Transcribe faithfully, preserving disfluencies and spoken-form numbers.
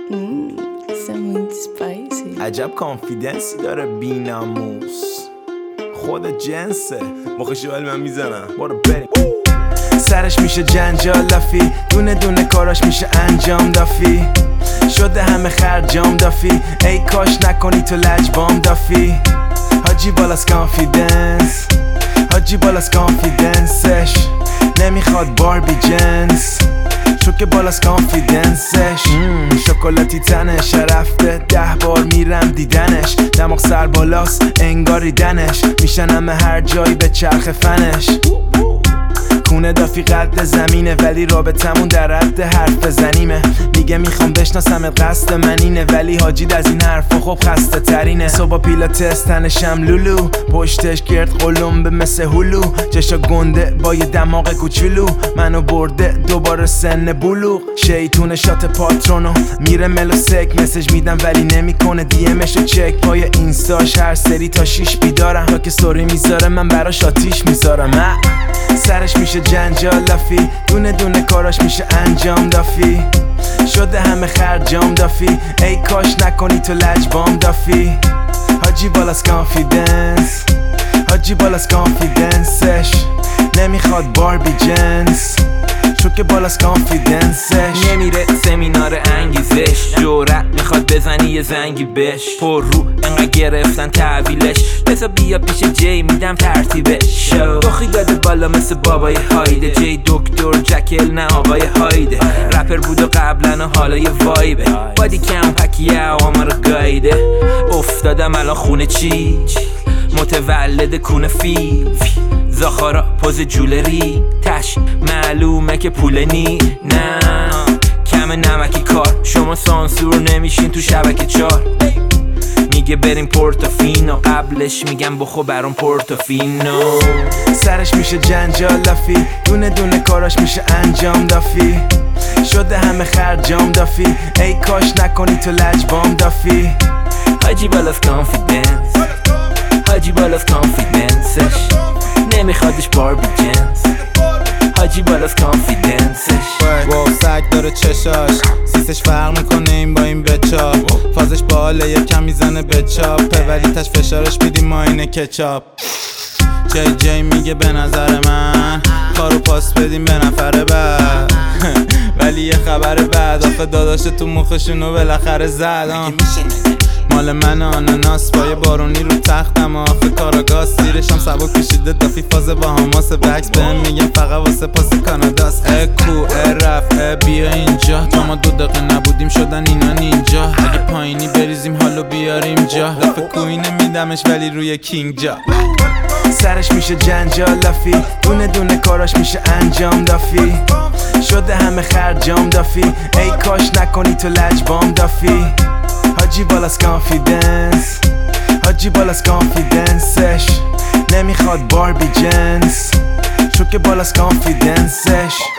It's muito spicy. عجب کانفیدنسی داره بیناموس، خود جنسه. مخشو ولی من میزنم، برو بریم. سرش میشه جنجال لافی، دونه دونه کاراش میشه انجام دافی. شده همه خرجام دافی، ای کاش نکنی تو لجبام دافی. حاجی بالاس کانفیدنس، حاجی بالاس کانفیدنسش. نمیخواد باربی جنس، چون که بالاس کانفیدنسش. شکلاتی تنش رفته ده بار میرم دیدنش. دماغ سر بالاس انگاری دنش، میشنم هر جایی به چرخ فنش. کونه دافی قد زمینه، ولی رابطمون در رد حرف بزنیمه. میگه میخوام بشناسمت قصد من اینه، ولی حاجید از این حرفا خب خسته ترینه. صبح پیلاتس تنشم لولو، پشتش گرد قلمبه مثل هلو. چشا گنده با یه دماغ کوچولو، منو برده دوباره سن بلوغ. شیطون شات پاترونو میره ملو سک، مسج میدم ولی نمیکنه دی امشو چک. پای اینستاش هر سری تا شیش بیدارم، تا که story میذاره من براش آتیش میذارم. سرش میشه جنجال لافی، دونه دونه کاراش میشه انجام دافی. شده همه خرجام دافی، ای کاش نکنی تو لجبام دافی. حاجی بالاس کانفیدنس، حاجی بالاس کانفیدنسش. نمیخواد باربی جنس، چون که بالاس کانفیدنسش. نمیره سمینار انگیزش، جورت میخواد بزنی یه زنگی بش. پر رو انقدر گرفتن تحویلش، بسا بیا پیش جی میدم ترتیبش. بخی داده بالا مثل بابای هایده، جی دکتر جکل نه آقای هایده. رپر بود و قبلن و حالا یه وایبه، بادی کم پکیه آما رو گایده. افتادم الان خونه چی متولد کونه فیل. زاخارا پوز جولری تش، معلومه که پول نی. نه کم نمکی کار، شما سانسور نمیشین تو شبکه چار. میگه بریم پورتوفینو، قبلش میگم بخو برام پورتوفینو. سرش میشه جنجال لافی، دونه دونه کاراش میشه انجام دافی. شده همه خرجام دافی، ای کاش نکنی تو لجبام دافی. حاجی بالاس کانفیدنس، حاجی بالاس کانفیدنسش. نمیخوادش باربی جنس، حاجی بالاس کانفیدنسش. واو سگ داره چشاش، سیسش فرق میکنه این با این بچا. فازش باله یکم میزنه بچاپه، ولی تش فشارش میدیم ما اینه کچاپ. جی جی میگه به نظر من کارو پاس بدیم به نفر بعد. ولی یه خبر بعد، آخه داداش تو مخشونو بالاخره زد. مال من آناناس با یه بارونی رو تختم، آخه کاراگاز زیرشم سبک کشیده دافی. فاز با هماس بکس بهم میگم فقط واسه پاس کاناداست. اه کو اه رف اه بیا اینجا، تا ما دو دقیقه نبودیم شدن اینا نینجا. اگه پایینی بریزیم حالو بیاریم جا، لفه کوینه میدمش ولی روی کینگ جا. سرش میشه جنجال لافی، دونه دونه کاراش میشه انجام دافی. شده همه خرجام دافی، ای کاش نکنی تو لجبام دافی. حاجی بالاس کانفیدنس، حاجی بالاس کانفیدنسش. نمیخواد باربی جنس، چون که بالاس کانفیدنسش.